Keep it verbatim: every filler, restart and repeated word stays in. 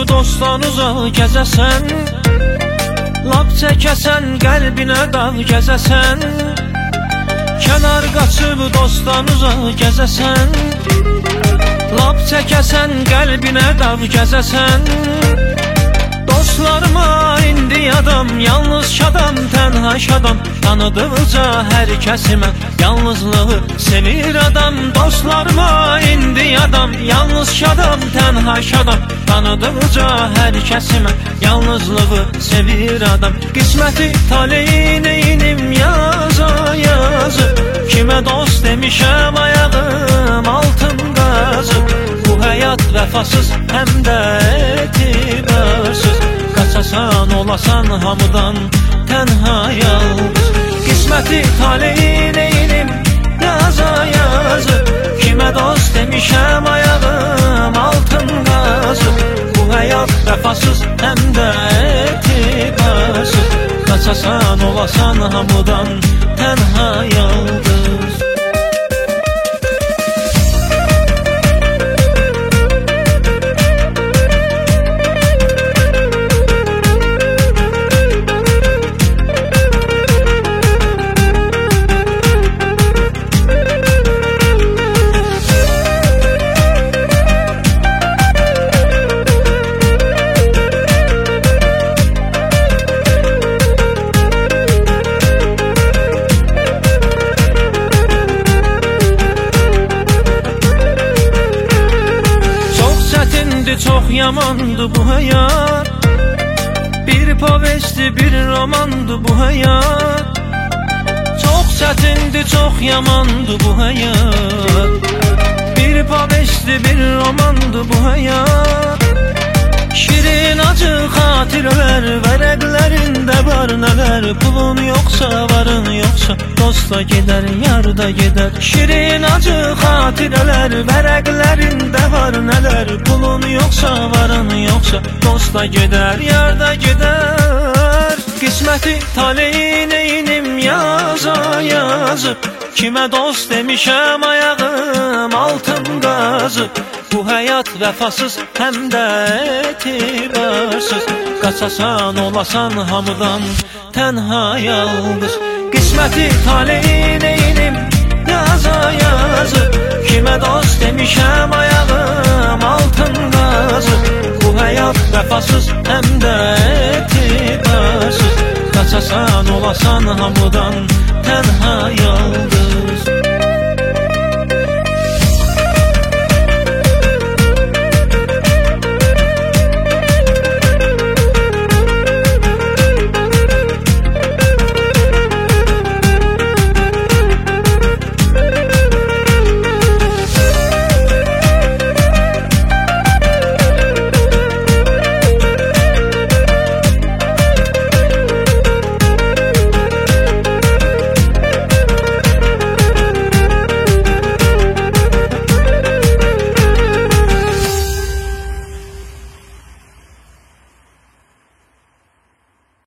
dostdan uzaq gəzəsən, lap çəkəsən qəlbinə dağ gəzəsən. Kənar qaçıb dostdan uzaq gəzəsən, lap çəkəsən qəlbinə dağ gəzəsən. Dostlarıma indi adam, yalnız şadam, tənha şadam. Tanıdıqca hər kəsimə yalnızlığı sevir adam. Dostlarıma indi adam, yalnız şadam, tənha şadam. Tanıdıqca hər kəsimə yalnızlığı sevir adam. Qisməti taleyi neynim yaza yazı, kimə dost demişəm ayağım altın qazı. Bu həyat vəfasız həm də etibarsız, qaçasan olasan hamıdan tənha yalnız. Qisməti taleyi neynim yaza yazı, kimə dost demişəm ayağım altın qazı. Bu həyat vəfasız həm də etibarsız, qaçasan olasan hamıdan tənha yalnız. Çox yamandı bu həyat, bir povesti, bir romandı bu həyat. Çox çətindi, çox yamandı bu həyat, bir povesti, bir romandı bu həyat. Şirin acı xatirələr vərəqlərində var nələr. Pulun yoxsa, varın yoxsa, dosta gedər, yarda gedər. Şirin acı xatirələr vərəqlərində var nələr. Pulun yoxsa, varın yoxsa, dosta gedər, yarda gedər. Qisməti taleyi neynim yaza yazıb, kimə dost demişəm ayağım altın qazı. Bu həyat vəfasız həm də etibarsız, qaçasan olasan hamıdan tənha yalnız. Qisməti taleyi neynim yaza yazıb, kimə dost demişəm ayağım altın qazı. Bu həyat vəfasız həm də etibarsız, qaçasan olasan hamıdan tənha yalnız.